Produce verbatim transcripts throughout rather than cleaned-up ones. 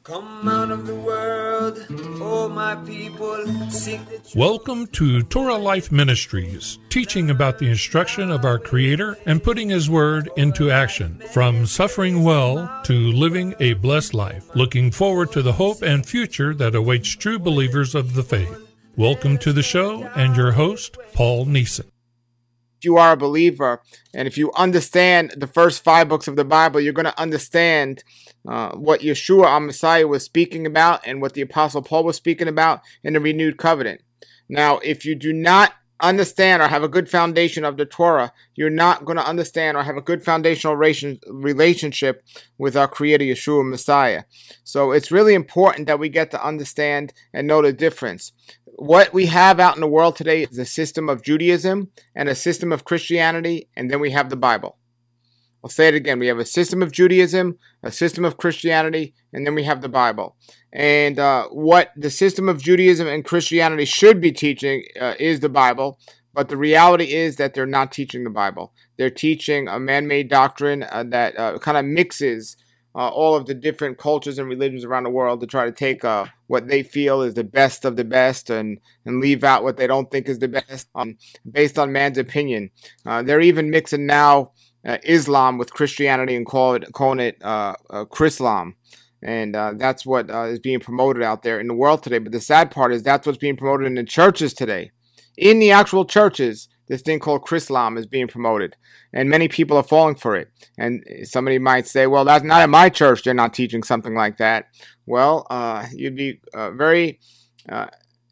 Come out of the world, oh my people, sing the truth. Welcome to Torah Life Ministries, teaching about the instruction of our Creator and putting His Word into action, from suffering well to living a blessed life, looking forward to the hope and future that awaits true believers of the faith. Welcome to the show, and your host, Paul Neeson. If you are a believer and if you understand the first five books of the Bible, you're going to understand uh, what Yeshua, our Messiah, was speaking about and what the Apostle Paul was speaking about in the renewed covenant. Now, if you do not understand or have a good foundation of the Torah, you're not going to understand or have a good foundational relationship with our Creator, Yeshua, Messiah. So it's really important that we get to understand and know the difference. What we have out in the world today is a system of Judaism and a system of Christianity, and then we have the Bible. I'll say it again. We have a system of Judaism, a system of Christianity, and then we have the Bible. And uh, what the system of Judaism and Christianity should be teaching uh, is the Bible, but the reality is that they're not teaching the Bible. They're teaching a man-made doctrine uh, that uh, kind of mixes Uh, all of the different cultures and religions around the world to try to take uh, what they feel is the best of the best and, and leave out what they don't think is the best um, based on man's opinion. Uh, they're even mixing now uh, Islam with Christianity and call it, calling it uh, uh, Chrislam. And uh, that's what uh, is being promoted out there in the world today. But the sad part is that's what's being promoted in the churches today. In the actual churches, this thing called Chrislam is being promoted, and many people are falling for it. And somebody might say, well, that's not in my church. They're not teaching something like that. Well, uh, you'd be uh, very uh,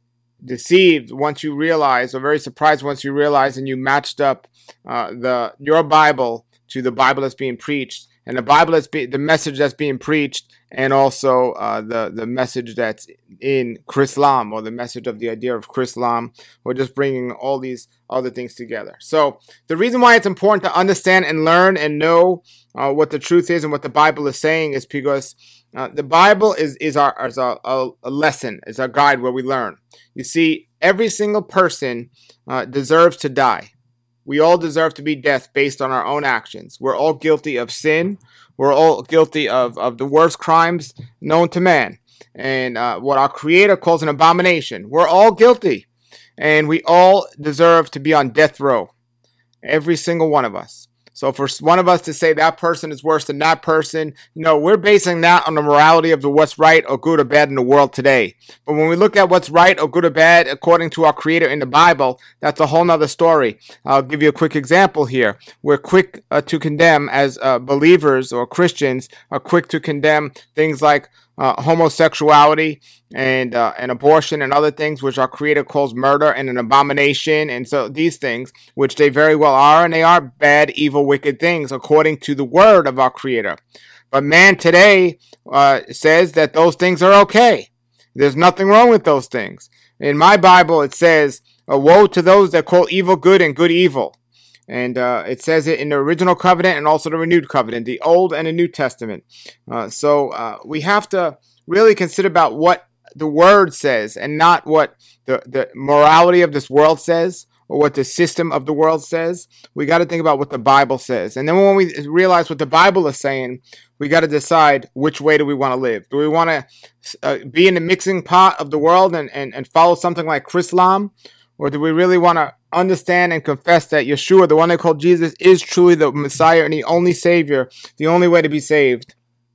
deceived once you realize, or very surprised once you realize and you matched up uh, the your Bible to the Bible that's being preached, and the Bible that's be, the message that's being preached, and also uh, the, the message that's in Chrislam, or the message of the idea of Chrislam, or just bringing all these other things together. So the reason why it's important to understand and learn and know uh, what the truth is and what the Bible is saying is because uh, the Bible is, is, our, is a, a lesson, is our guide where we learn. You see, every single person uh, deserves to die. We all deserve to be death based on our own actions. We're all guilty of sin. We're all guilty of, of the worst crimes known to man. And uh, what our Creator calls an abomination. We're all guilty. And we all deserve to be on death row. Every single one of us. So for one of us to say that person is worse than that person, you know, we're basing that on the morality of the what's right or good or bad in the world today. But when we look at what's right or good or bad according to our Creator in the Bible, that's a whole nother story. I'll give you a quick example here. We're quick uh, to condemn as uh, believers or Christians are quick to condemn things like Uh, homosexuality and uh, and abortion and other things which our Creator calls murder and an abomination. And so these things, which they very well are, and they are bad, evil, wicked things according to the word of our Creator. But man today uh, says that those things are okay. There's nothing wrong with those things. In my Bible, it says, woe to those that call evil good and good evil. And uh, it says it in the original covenant and also the renewed covenant, the Old and the New Testament. Uh, so uh, we have to really consider about what the Word says and not what the, the morality of this world says or what the system of the world says. We got to think about what the Bible says. And then when we realize what the Bible is saying, we got to decide which way do we want to live. Do we want to uh, be in the mixing pot of the world and, and, and follow something like Chrislam? Or do we really want to understand and confess that Yeshua, the one they call Jesus, is truly the Messiah and the only Savior, the only way to be saved,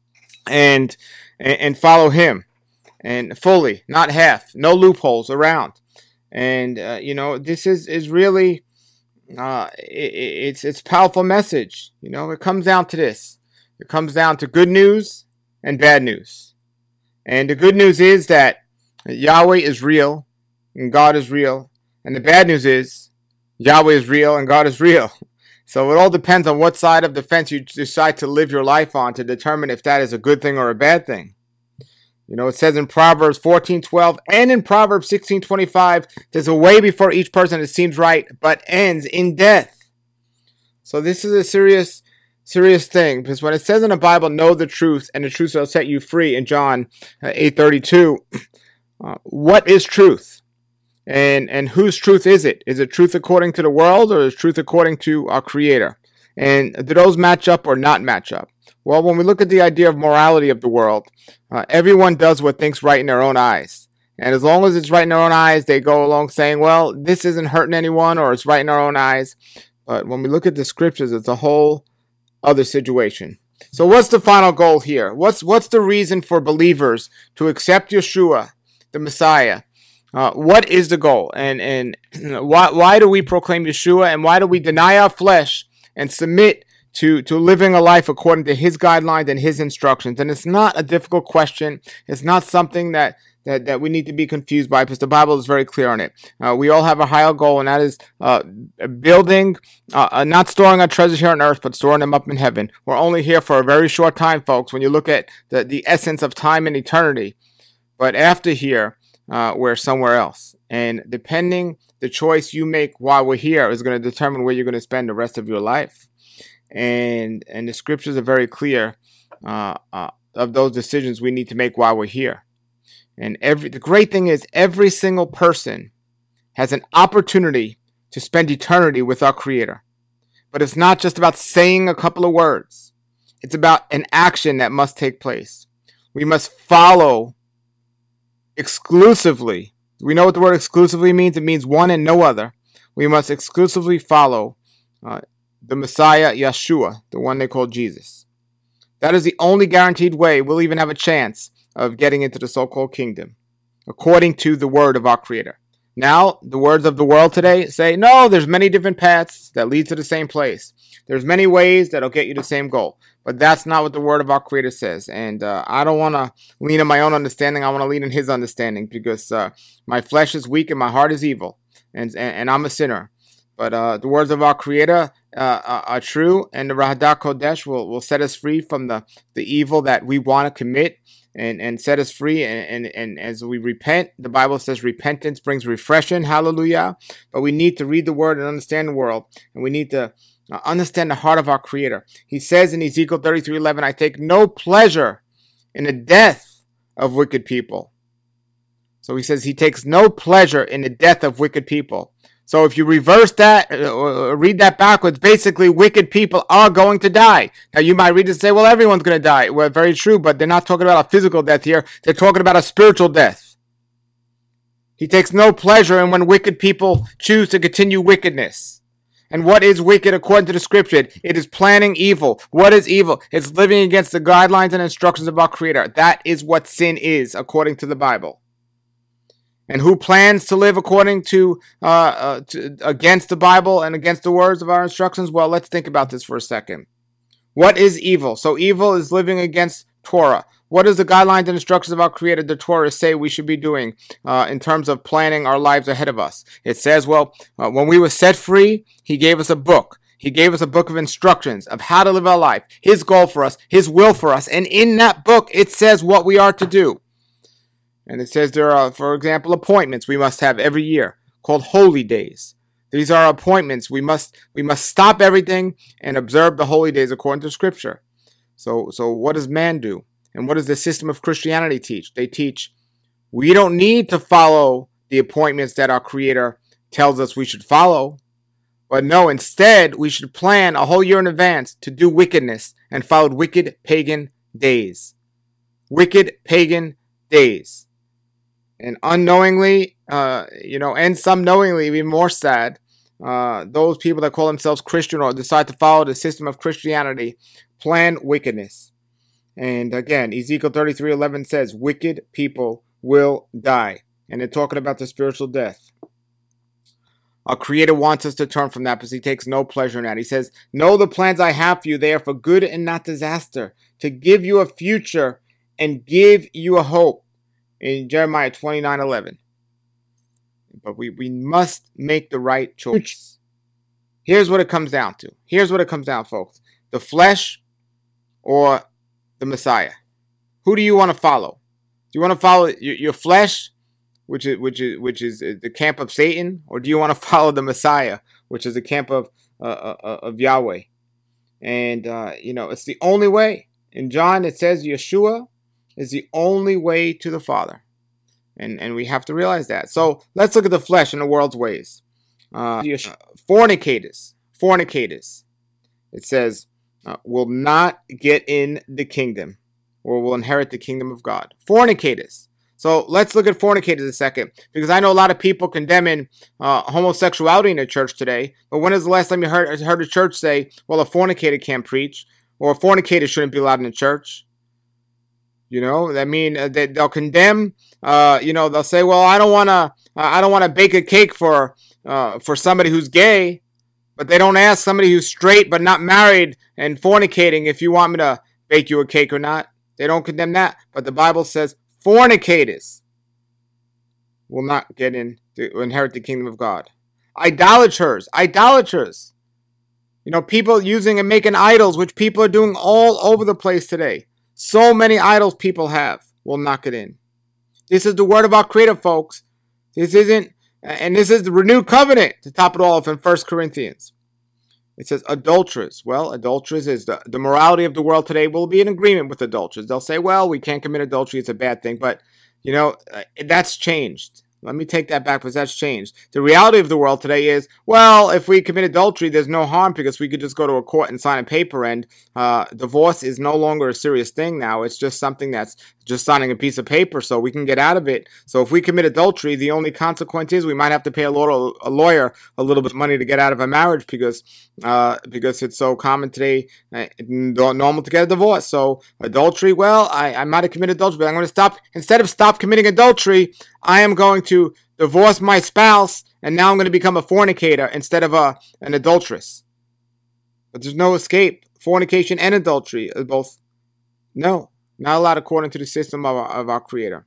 and and, and follow Him, and fully, not half, no loopholes around. And uh, you know, this is is really uh, it, it's it's a powerful message. You know, it comes down to this. It comes down to good news and bad news. And the good news is that Yahweh is real and God is real. And the bad news is Yahweh is real and God is real. So it all depends on what side of the fence you decide to live your life on to determine if that is a good thing or a bad thing. You know, it says in Proverbs fourteen twelve and in Proverbs sixteen twenty-five, there's a way before each person that seems right, but ends in death. So this is a serious, serious thing. Because when it says in the Bible, know the truth, and the truth shall set you free in John eight thirty-two, uh, what is truth? And and whose truth is it? Is it truth according to the world, or is truth according to our Creator? And do those match up or not match up? Well, when we look at the idea of morality of the world, uh, everyone does what thinks right in their own eyes. And as long as it's right in their own eyes, they go along saying, well, this isn't hurting anyone, or it's right in our own eyes. But when we look at the scriptures, it's a whole other situation. So what's the final goal here? What's what's the reason for believers to accept Yeshua, the Messiah? Uh, what is the goal? And and why why do we proclaim Yeshua? And why do we deny our flesh and submit to, to living a life according to his guidelines and his instructions? And it's not a difficult question. It's not something that That, that we need to be confused by, because the Bible is very clear on it. Uh, we all have a higher goal, and that is uh, building, uh, uh, not storing our treasures here on earth, but storing them up in heaven. We're only here for a very short time, folks, when you look at the, the essence of time and eternity. But after here, uh, we're somewhere else. And depending the choice you make while we're here is going to determine where you're going to spend the rest of your life. And, and the scriptures are very clear uh, uh, of those decisions we need to make while we're here. And every the great thing is every single person has an opportunity to spend eternity with our Creator. But it's not just about saying a couple of words. It's about an action that must take place. We must follow exclusively. We know what the word exclusively means. It means one and no other. We must exclusively follow uh, the Messiah, Yeshua, the one they call Jesus. That is the only guaranteed way we'll even have a chance of getting into the so-called kingdom, according to the word of our Creator. Now, the words of the world today say, no, there's many different paths that lead to the same place. There's many ways that'll get you the same goal. But that's not what the word of our Creator says. And uh, I don't want to lean on my own understanding. I want to lean in his understanding, because uh, my flesh is weak and my heart is evil. And, and, and I'm a sinner. But uh, the words of our Creator uh, are true. And the Rahadak Kodesh will, will set us free from the, the evil that we want to commit. And, and set us free. And, and, and as we repent, the Bible says repentance brings refreshing. Hallelujah. But we need to read the word and understand the world. And we need to uh, understand the heart of our Creator. He says in Ezekiel thirty-three eleven, I take no pleasure in the death of wicked people. So he says he takes no pleasure in the death of wicked people. So if you reverse that, uh, read that backwards, basically wicked people are going to die. Now you might read it and say, well, everyone's going to die. Well, very true, but they're not talking about a physical death here. They're talking about a spiritual death. He takes no pleasure in when wicked people choose to continue wickedness. And what is wicked according to the scripture? It is planning evil. What is evil? It's living against the guidelines and instructions of our Creator. That is what sin is according to the Bible. And who plans to live according to, uh, uh, to, against the Bible and against the words of our instructions? Well, let's think about this for a second. What is evil? So evil is living against Torah. What does the guidelines and instructions of our Creator, the Torah, say we should be doing uh, in terms of planning our lives ahead of us? It says, well, uh, when we were set free, he gave us a book. He gave us a book of instructions of how to live our life, his goal for us, his will for us. And in that book, it says what we are to do. And it says there are, for example, appointments we must have every year called holy days. These are appointments. We must we must stop everything and observe the holy days according to Scripture. So, so what does man do? And what does the system of Christianity teach? They teach we don't need to follow the appointments that our Creator tells us we should follow. But no, instead, we should plan a whole year in advance to do wickedness and follow wicked pagan days. Wicked pagan days. And unknowingly, uh, you know, and some knowingly, even more sad, uh, those people that call themselves Christian or decide to follow the system of Christianity plan wickedness. And again, Ezekiel thirty-three eleven says, wicked people will die. And they're talking about the spiritual death. Our Creator wants us to turn from that because he takes no pleasure in that. He says, know the plans I have for you. They are for good and not disaster, to give you a future and give you a hope. In Jeremiah twenty-nine eleven. But we, we must make the right choice. Here's what it comes down to. Here's what it comes down, folks. The flesh or the Messiah. Who do you want to follow? Do you want to follow your, your flesh, which is which is which is the camp of Satan, or do you want to follow the Messiah, which is the camp of uh, uh, of Yahweh? And uh, you know, it's the only way. In John, it says Yeshua is the only way to the Father. And and we have to realize that. So let's look at the flesh and the world's ways. Uh, fornicators. Fornicators. It says, uh, will not get in the kingdom, or will inherit the kingdom of God. Fornicators. So let's look at fornicators a second, because I know a lot of people condemning uh, homosexuality in the church today. But when is the last time you heard, heard a church say, well, a fornicator can't preach, or a fornicator shouldn't be allowed in the church? You know, I mean, uh, they, they'll condemn. Uh, you know, they'll say, well, I don't want to. Uh, I don't want to bake a cake for uh, for somebody who's gay, but they don't ask somebody who's straight but not married and fornicating if you want me to bake you a cake or not. They don't condemn that. But the Bible says fornicators will not get in to inherit the kingdom of God. Idolaters, idolaters. You know, people using and making idols, which people are doing all over the place today. So many idols people have will not get in. This is the word of our Creator, folks. This isn't, and this is the renewed covenant to top it all off in First Corinthians. It says adulterers. Well, adulterers is the, the morality of the world today will be in agreement with adulterers. They'll say, well, we can't commit adultery. It's a bad thing. But, you know, that's changed. Let me take that back because that's changed. The reality of the world today is, well, if we commit adultery, there's no harm because we could just go to a court and sign a paper, and uh, divorce is no longer a serious thing now. It's just something that's just signing a piece of paper so we can get out of it. So if we commit adultery, the only consequence is we might have to pay a lawyer, a, lawyer a little bit of money to get out of a marriage because uh, because it's so common today, uh, normal to get a divorce. So adultery, well, I, I might have committed adultery, but I'm going to stop. Instead of stop committing adultery, I am going to divorce my spouse, and now I'm going to become a fornicator instead of a an adulteress. But there's no escape. Fornication and adultery are both, no, not allowed according to the system of our, of our Creator.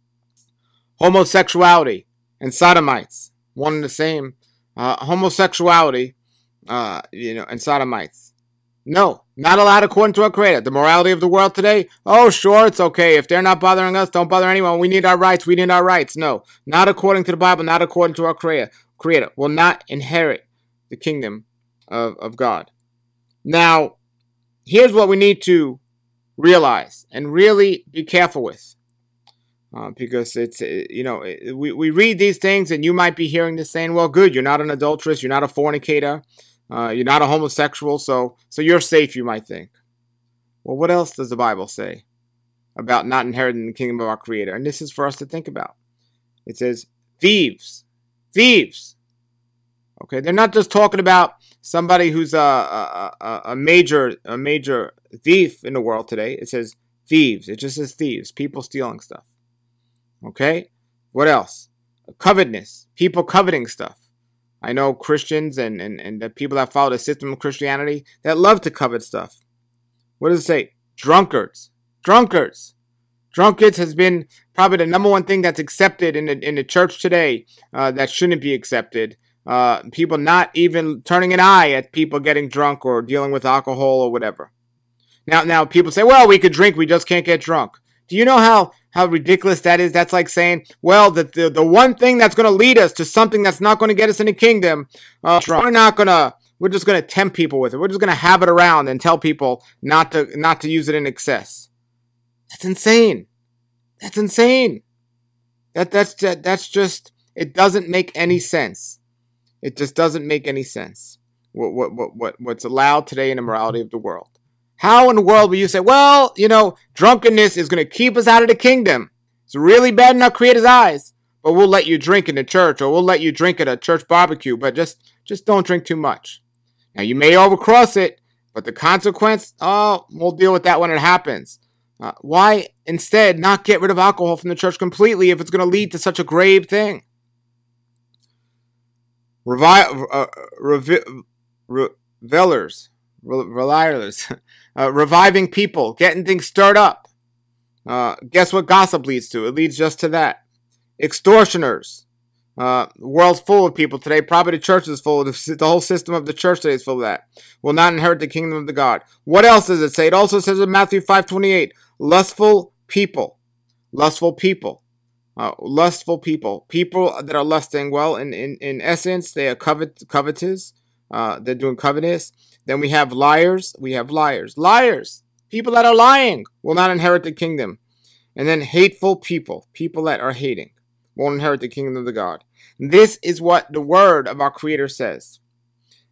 Homosexuality and sodomites, one and the same. Uh, homosexuality, uh, you know, and sodomites. No, not allowed according to our Creator. The morality of the world today, oh, sure, it's okay. If they're not bothering us, don't bother anyone. We need our rights. We need our rights. No, not according to the Bible, not according to our Creator. Creator will not inherit the kingdom of, of God. Now, here's what we need to realize and really be careful with. Uh, because it's, you know, we, we read these things and you might be hearing this saying, well, good, you're not an adulteress, you're not a fornicator. Uh, you're not a homosexual, so so you're safe, you might think. Well, what else does the Bible say about not inheriting the kingdom of our Creator? And this is for us to think about. It says, thieves. Thieves. Okay, they're not just talking about somebody who's a, a, a, a major a major thief in the world today. It says thieves. It just says thieves. People stealing stuff. Okay? What else? Covetousness. People coveting stuff. I know Christians and, and, and the people that follow the system of Christianity that love to covet stuff. What does it say? Drunkards. Drunkards. Drunkards has been probably the number one thing that's accepted in the, in the church today uh, that shouldn't be accepted. Uh, people not even turning an eye at people getting drunk or dealing with alcohol or whatever. Now, now people say, well, we could drink, we just can't get drunk. Do you know how, how ridiculous that is? That's like saying, well, the, the, the one thing that's going to lead us to something that's not going to get us in the kingdom, uh, we're not going to, we're just going to tempt people with it. We're just going to have it around and tell people not to, not to use it in excess. That's insane. That's insane. That, that's, that, that's just, it doesn't make any sense. It just doesn't make any sense. What, what, what, what, what's allowed today in the morality of the world. How in the world will you say, well, you know, drunkenness is going to keep us out of the kingdom. It's really bad in our Creator's eyes, but we'll let you drink in the church, or we'll let you drink at a church barbecue, but just, just don't drink too much. Now, you may overcross it, but the consequence, oh, we'll deal with that when it happens. Uh, why instead not get rid of alcohol from the church completely if it's going to lead to such a grave thing? Revi- uh, revi- revelers, revilers, uh, reviving people, getting things stirred up. Uh, guess what gossip leads to? It leads just to that. Extortioners. Uh, the world's full of people today. Probably the church is full of the, the whole system of the church today is full of that. Will not inherit the kingdom of the God. What else does it say? It also says in Matthew five twenty-eight, lustful people. Lustful people. Uh, lustful people. People that are lusting. Well, in, in, in essence, they are covet, covetous. Uh, they're doing covetous. Then we have liars. We have liars. Liars. People that are lying will not inherit the kingdom. And then hateful people. People that are hating won't inherit the kingdom of the God. This is what the word of our Creator says.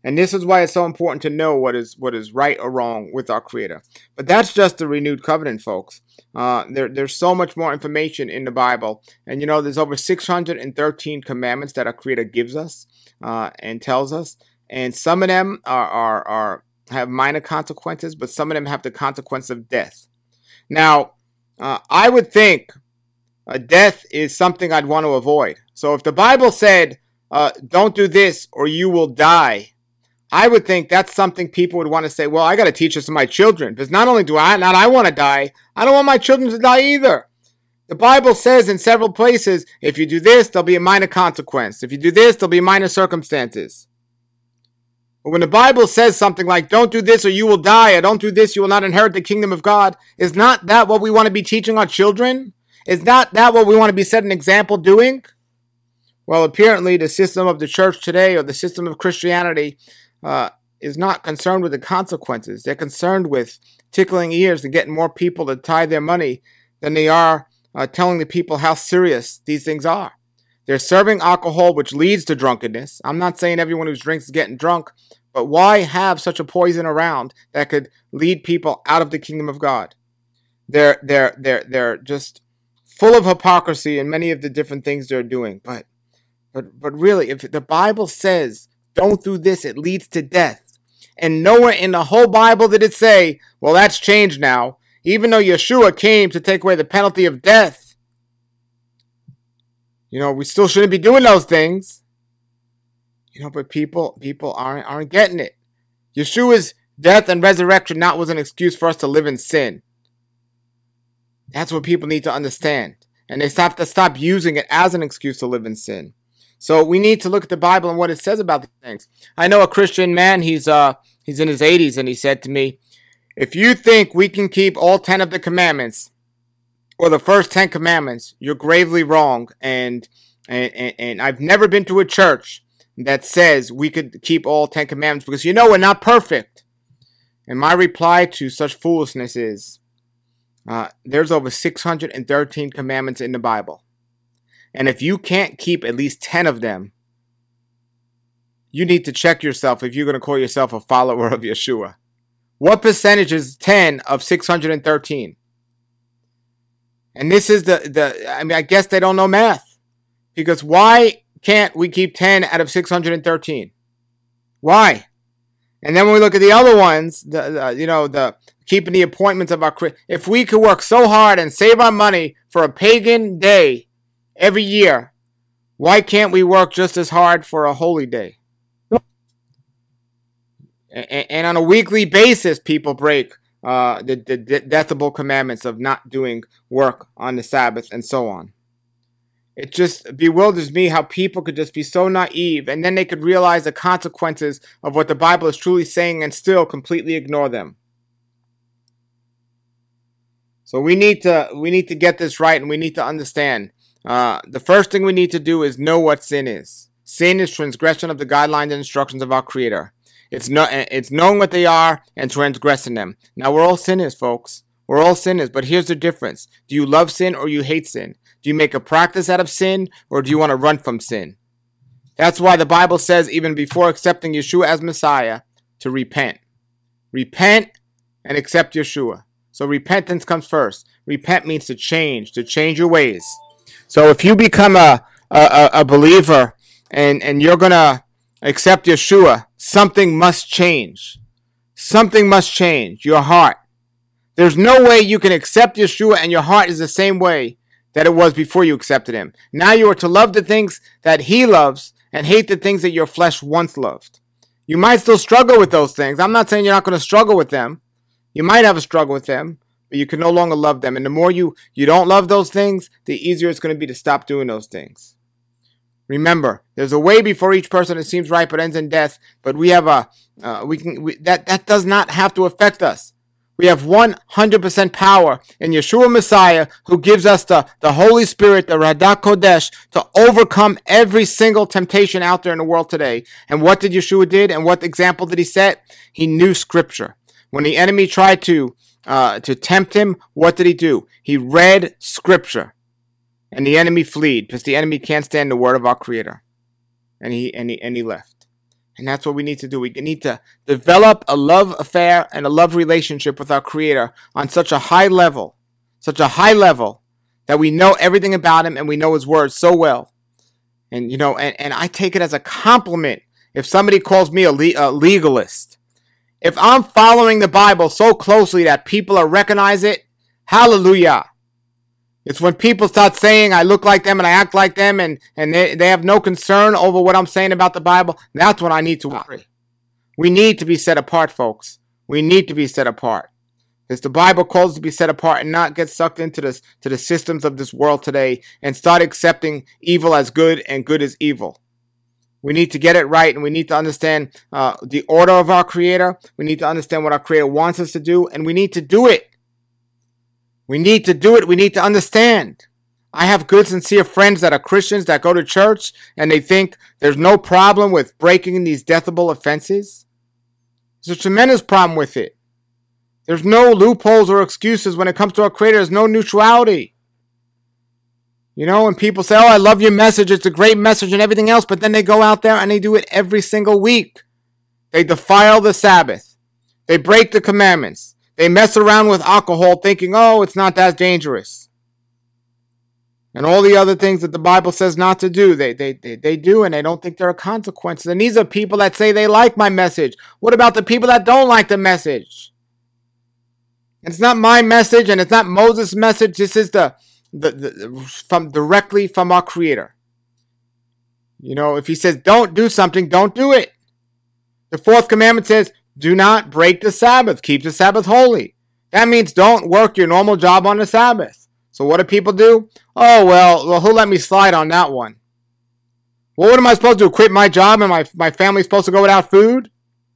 And this is why it's so important to know what is what is right or wrong with our Creator. But that's just the renewed covenant, folks. Uh, there, there's so much more information in the Bible. And, you know, there's over six hundred thirteen commandments that our Creator gives us uh, and tells us. And some of them are, are, are have minor consequences, but some of them have the consequence of death. Now, uh, I would think uh, death is something I'd want to avoid. So if the Bible said, uh, don't do this or you will die, I would think that's something people would want to say, well, I got to teach this to my children. Because not only do I not I want to die, I don't want my children to die either. The Bible says in several places, if you do this, there'll be a minor consequence. If you do this, there'll be minor circumstances. But when the Bible says something like, don't do this or you will die, or don't do this, you will not inherit the kingdom of God, is not that what we want to be teaching our children? Is not that what we want to be setting an example doing? Well, apparently the system of the church today, or the system of Christianity, Uh, is not concerned with the consequences. They're concerned with tickling ears and getting more people to tithe their money than they are uh, telling the people how serious these things are. They're serving alcohol, which leads to drunkenness. I'm not saying everyone who drinks is getting drunk, but why have such a poison around that could lead people out of the kingdom of God? They're they're they're they're just full of hypocrisy in many of the different things they're doing. But but but really, if the Bible says don't do this, it leads to death. And nowhere in the whole Bible did it say, well, that's changed now. Even though Yeshua came to take away the penalty of death. You know, we still shouldn't be doing those things. You know, but people people aren't, aren't getting it. Yeshua's death and resurrection not was an excuse for us to live in sin. That's what people need to understand. And they have to stop using it as an excuse to live in sin. So we need to look at the Bible and what it says about these things. I know a Christian man, he's uh he's in his eighties, and he said to me, if you think we can keep all ten of the commandments, or the first ten commandments, you're gravely wrong. And and, and, and I've never been to a church that says we could keep all ten commandments, because you know we're not perfect. And my reply to such foolishness is, uh, there's over six hundred thirteen commandments in the Bible. And if you can't keep at least ten of them, you need to check yourself if you're going to call yourself a follower of Yeshua. What percentage is ten of six hundred thirteen? And this is the, the, I mean, I guess they don't know math. Because why can't we keep ten out of six hundred thirteen? Why? And then when we look at the other ones, the, the you know, the keeping the appointments of our, if we could work so hard and save our money for a pagan day every year, why can't we work just as hard for a holy day? And, and on a weekly basis, people break uh, the, the detestable commandments of not doing work on the Sabbath and so on. It just bewilders me how people could just be so naive, and then they could realize the consequences of what the Bible is truly saying and still completely ignore them. So we need to we need to get this right, and we need to understand. Uh, the first thing we need to do is know what sin is. Sin is transgression of the guidelines and instructions of our Creator. It's no, it's knowing what they are and transgressing them. Now, we're all sinners, folks. We're all sinners, but here's the difference. Do you love sin or you hate sin? Do you make a practice out of sin, or do you want to run from sin? That's why the Bible says, even before accepting Yeshua as Messiah, to repent. Repent and accept Yeshua. So repentance comes first. Repent means to change, to change your ways. So if you become a, a, a believer and, and you're going to accept Yeshua, something must change. Something must change. Your heart. There's no way you can accept Yeshua and your heart is the same way that it was before you accepted him. Now you are to love the things that he loves and hate the things that your flesh once loved. You might still struggle with those things. I'm not saying you're not going to struggle with them. You might have a struggle with them, but you can no longer love them. And the more you, you don't love those things, the easier it's going to be to stop doing those things. Remember, there's a way before each person that seems right but ends in death. But we have a uh, we can we, that that does not have to affect us. We have one hundred percent power in Yeshua Messiah, who gives us the, the Holy Spirit, the Radak Kodesh, to overcome every single temptation out there in the world today. And what did Yeshua did? And what example did he set? He knew Scripture. When the enemy tried to uh, to tempt him, what did he do? He read Scripture. And the enemy fled, because the enemy can't stand the word of our Creator. And he and he and he left. And that's what we need to do. We need to develop a love affair and a love relationship with our Creator on such a high level, such a high level that we know everything about Him and we know His Word so well. And, you know, and, and I take it as a compliment if somebody calls me a, le- a legalist. If I'm following the Bible so closely that people are recognize it, hallelujah. It's when people start saying I look like them and I act like them and, and they, they have no concern over what I'm saying about the Bible. That's when I need to worry. We need to be set apart, folks. We need to be set apart. Because the Bible calls us to be set apart and not get sucked into this, to the systems of this world today and start accepting evil as good and good as evil. We need to get it right, and we need to understand uh, the order of our Creator. We need to understand what our Creator wants us to do, and we need to do it. We need to do it. We need to understand. I have good, sincere friends that are Christians that go to church and they think there's no problem with breaking these deathable offenses. There's a tremendous problem with it. There's no loopholes or excuses when it comes to our Creator. There's no neutrality. You know, when people say, oh, I love your message, it's a great message and everything else, but then they go out there and they do it every single week. They defile the Sabbath. They break the commandments. They mess around with alcohol thinking, oh, it's not that dangerous. And all the other things that the Bible says not to do, they, they, they, they do, and they don't think there are consequences. And these are people that say they like my message. What about the people that don't like the message? It's not my message, and it's not Moses' message. This is the, the, the from directly from our Creator. You know, if He says don't do something, don't do it. The fourth commandment says, do not break the Sabbath. Keep the Sabbath holy. That means don't work your normal job on the Sabbath. So what do people do? Oh, well, well who'll let me slide on that one? Well, what am I supposed to do? Quit my job and my, my family's supposed to go without food?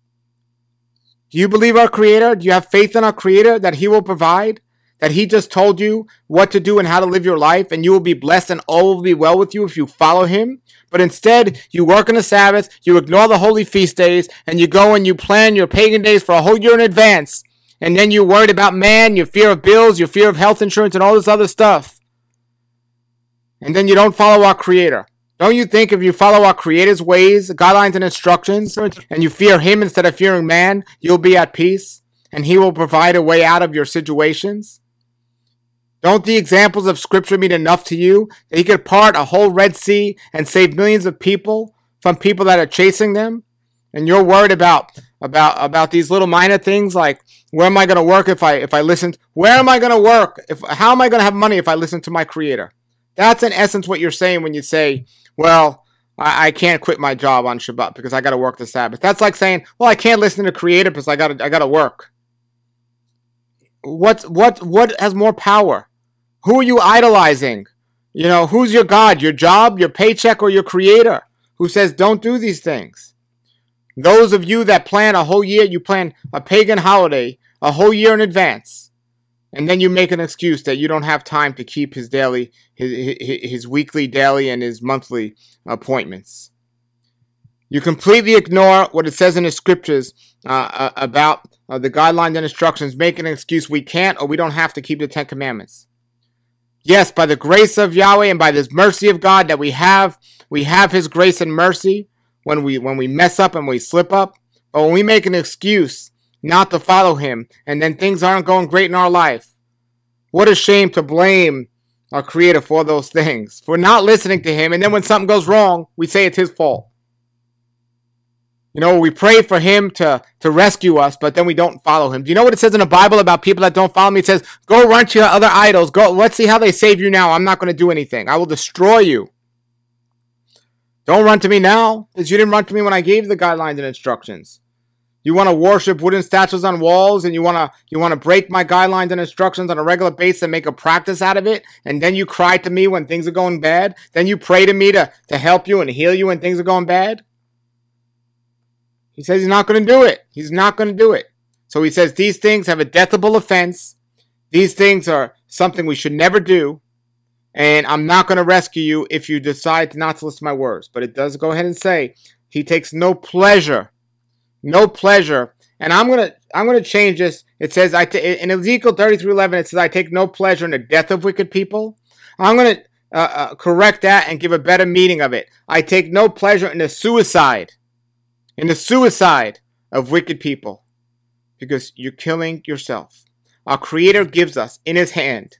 Do you believe our Creator? Do you have faith in our Creator that He will provide? That He just told you what to do and how to live your life, and you will be blessed and all will be well with you if you follow Him? But instead, you work on the Sabbath, you ignore the holy feast days, and you go and you plan your pagan days for a whole year in advance. And then you're worried about man, your fear of bills, your fear of health insurance, and all this other stuff. And then you don't follow our Creator. Don't you think if you follow our Creator's ways, guidelines, and instructions, and you fear Him instead of fearing man, you'll be at peace, and He will provide a way out of your situations? Don't the examples of Scripture mean enough to you that He could part a whole Red Sea and save millions of people from people that are chasing them? And you're worried about about about these little minor things like where am I going to work if I if I listen? Where am I going to work? If how am I going to have money if I listen to my Creator? That's in essence what you're saying when you say, well, I, I can't quit my job on Shabbat because I got to work the Sabbath. That's like saying, well, I can't listen to Creator because I got I got to work. What what what has more power? Who are you idolizing? You know, who's your God? Your job, your paycheck, or your Creator who says don't do these things? Those of you that plan a whole year, you plan a pagan holiday a whole year in advance, and then you make an excuse that you don't have time to keep his daily, his, his, his weekly, daily, and his monthly appointments. You completely ignore what it says in the Scriptures uh, about uh, the guidelines and instructions, make an excuse we can't or we don't have to keep the Ten Commandments. Yes, by the grace of Yahweh and by this mercy of God that we have, we have His grace and mercy when we when we mess up and we slip up. But when we make an excuse not to follow Him and then things aren't going great in our life, what a shame to blame our Creator for those things, for not listening to Him. And then when something goes wrong, we say it's His fault. You know, we pray for Him to, to rescue us, but then we don't follow Him. Do you know what it says in the Bible about people that don't follow me? It says, go run to your other idols. Go, let's see how they save you now. I'm not going to do anything. I will destroy you. Don't run to me now, because you didn't run to me when I gave you the guidelines and instructions. You want to worship wooden statues on walls, and you want to you want to break my guidelines and instructions on a regular basis and make a practice out of it, and then you cry to me when things are going bad. Then you pray to me to, to help you and heal you when things are going bad. He says He's not going to do it. He's not going to do it. So He says these things have a deathable offense. These things are something we should never do. And I'm not going to rescue you if you decide not to listen to my words. But it does go ahead and say He takes no pleasure. No pleasure. And I'm going to I'm going to change this. It says I t- in Ezekiel thirty-three eleven, it says I take no pleasure in the death of wicked people. I'm going to uh, uh, correct that and give a better meaning of it. I take no pleasure in the suicide in the suicide of wicked people, because you're killing yourself. Our Creator gives us in His hand,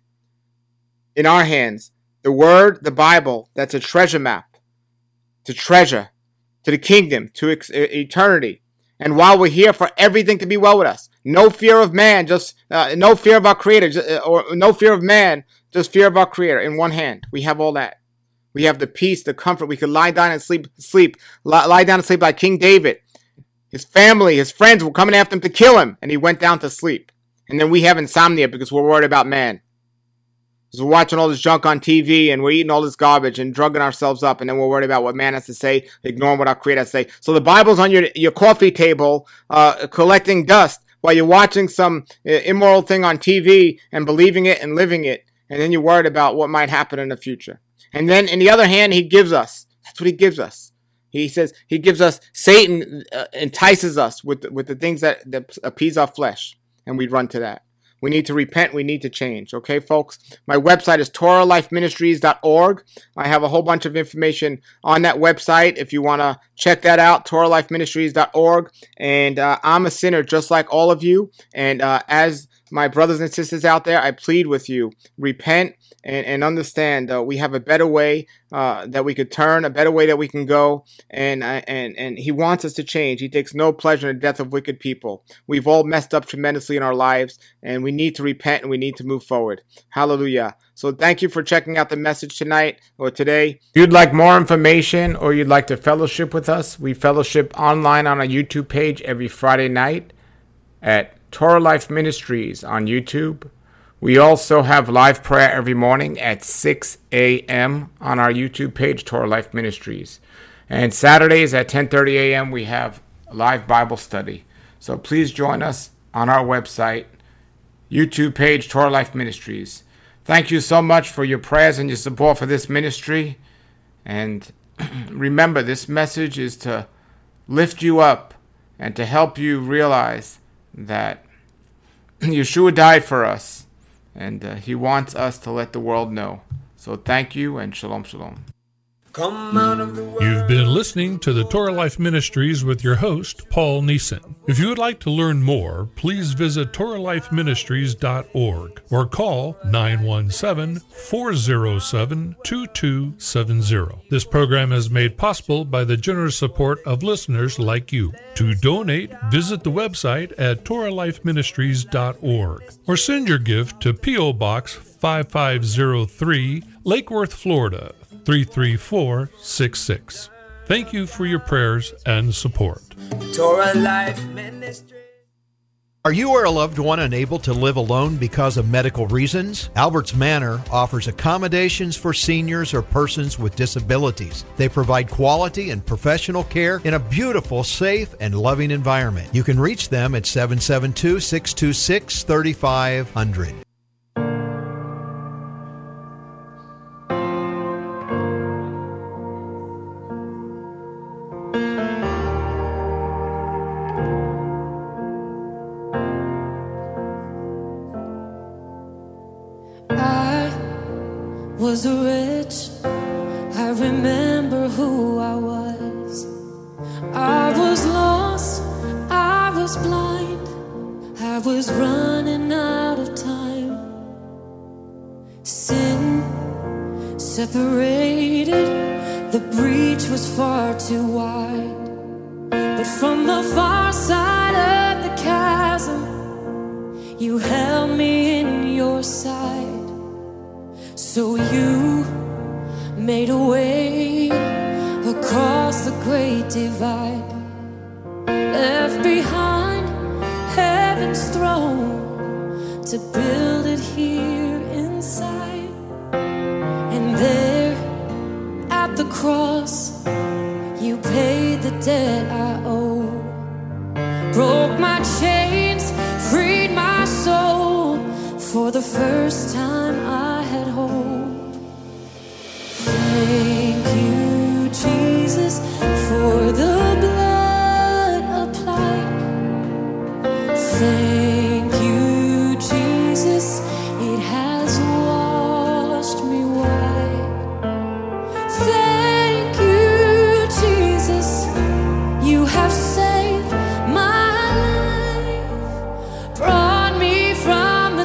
in our hands, the Word, the Bible, that's a treasure map, to treasure, to the kingdom, to ex- eternity. And while we're here, for everything to be well with us. No fear of man, just uh, no fear of our Creator, just, uh, or no fear of man, just fear of our Creator. In one hand, we have all that. We have the peace, the comfort. We could lie down and sleep, sleep, lie, lie down and sleep like King David. His family, his friends were coming after him to kill him, and he went down to sleep. And then we have insomnia because we're worried about man. Because we're watching all this junk on T V, and we're eating all this garbage and drugging ourselves up, and then we're worried about what man has to say, ignoring what our Creator has to say. So the Bible's on your, your coffee table, uh, collecting dust, while you're watching some immoral thing on T V and believing it and living it, and then you're worried about what might happen in the future. And then, in the other hand, He gives us. That's what He gives us. He says He gives us, Satan uh, entices us with, with the things that, that appease our flesh, and we run to that. We need to repent. We need to change. Okay, folks? My website is Torah Life Ministries dot org. I have a whole bunch of information on that website if you want to check that out, Torah Life Ministries dot org. And uh, I'm a sinner just like all of you. And uh, as my brothers and sisters out there, I plead with you, repent and, and understand uh, we have a better way uh, that we could turn, a better way that we can go. And, uh, and, and He wants us to change. He takes no pleasure in the death of wicked people. We've all messed up tremendously in our lives, and we need to repent and we need to move forward. Hallelujah. So thank you for checking out the message tonight or today. If you'd like more information or you'd like to fellowship with us, we fellowship online on our YouTube page every Friday night at Torah Life Ministries on YouTube. We also have live prayer every morning at six a.m. on our YouTube page, Torah Life Ministries. And Saturdays at ten thirty a.m. we have a live Bible study. So please join us on our website, YouTube page, Torah Life Ministries. Thank you so much for your prayers and your support for this ministry. And remember, this message is to lift you up and to help you realize that Yeshua died for us, and uh, He wants us to let the world know. So thank you, and shalom, shalom. Come out of the world. You've been listening to the Torah Life Ministries with your host, Paul Neeson. If you would like to learn more, please visit Torah Life Ministries dot org or call nine one seven, four zero seven, two two seven zero. This program is made possible by the generous support of listeners like you. To donate, visit the website at Torah Life Ministries dot org or send your gift to P O. Box five five zero three, Lake Worth, Florida, three three four six six. Thank you for your prayers and support. Torah Life Ministry. Are you or a loved one unable to live alone because of medical reasons? Albert's Manor offers accommodations for seniors or persons with disabilities. They provide quality and professional care in a beautiful, safe, and loving environment. You can reach them at seven seven two, six two six, three five zero zero. Was rich, I remember who I was. I was lost, I was blind, I was running out of time. Sin separated, the breach was far too wide. But from the far side of the chasm, you held me in your sight. So you made a way across the great divide, left behind heaven's throne to build it here inside. And there at the cross, you paid the debt I owe, broke my chains, freed my soul. For the first time I